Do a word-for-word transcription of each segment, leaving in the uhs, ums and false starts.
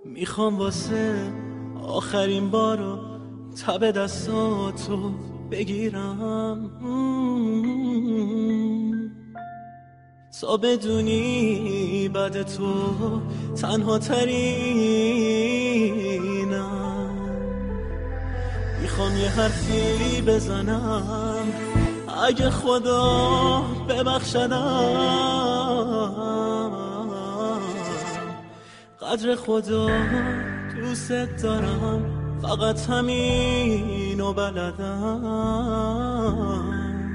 میخوام واسه آخرین بارو تب دستاتو بگیرم تا بدونی بعد تو تنها ترینم. میخوام یه حرفی بزنم اگه خدا ببخشدم، قدر خدا دوست دارم، فقط همینو بلدم.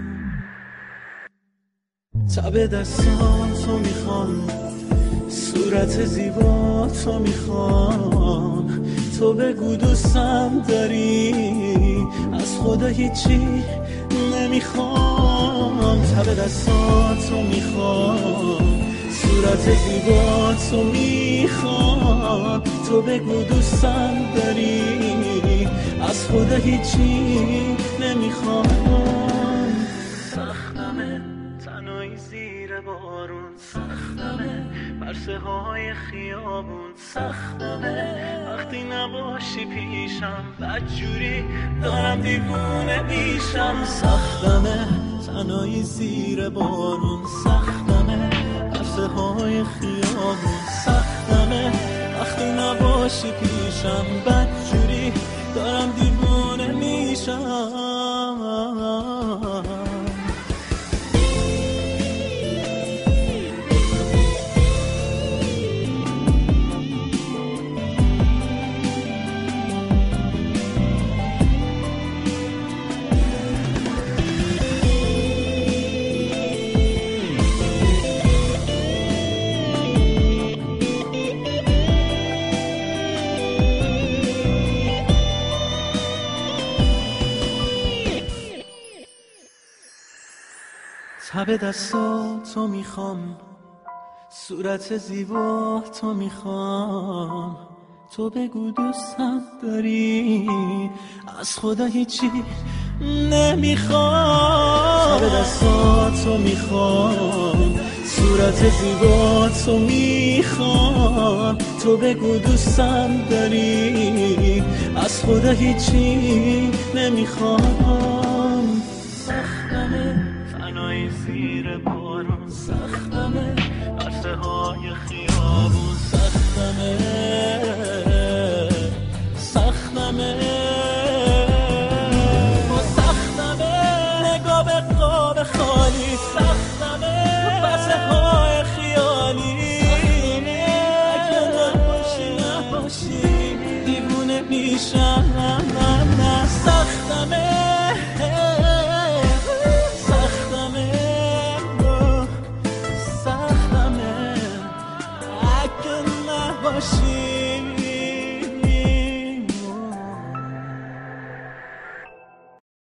تب دستاتو میخوام، صورت زیباتو میخوام، تو بگو دوستم داری، از خدا هیچی نمیخوام. تب دستاتو میخوام، صورت زیباتو میخوام، تو بگو دوستم داری، از خدا هیچی نمیخوام. سختمه تنهایی زیر بارون، سختمه پرسه های خیابون، سختمه وقتی نباشی پیشم، بدجوری دارم دیوونه میشم. سختمه تنهایی زیر بارون، سختمه پرسه های خیابون، سختمه وقتی نباشی پیشم، بدجوری دارم دیوونه میشم. تب دستاتو میخوام، صورت زیبا تو میخوام، تو بگو دوستم داری، از خدا هیچی نمیخوام. تب دستاتو میخوام، صورت زیبا تو میخوام، تو بگو دوستم داری، از خدا هیچی نمیخوام. سختمه تنهایی زیر بارون، سخت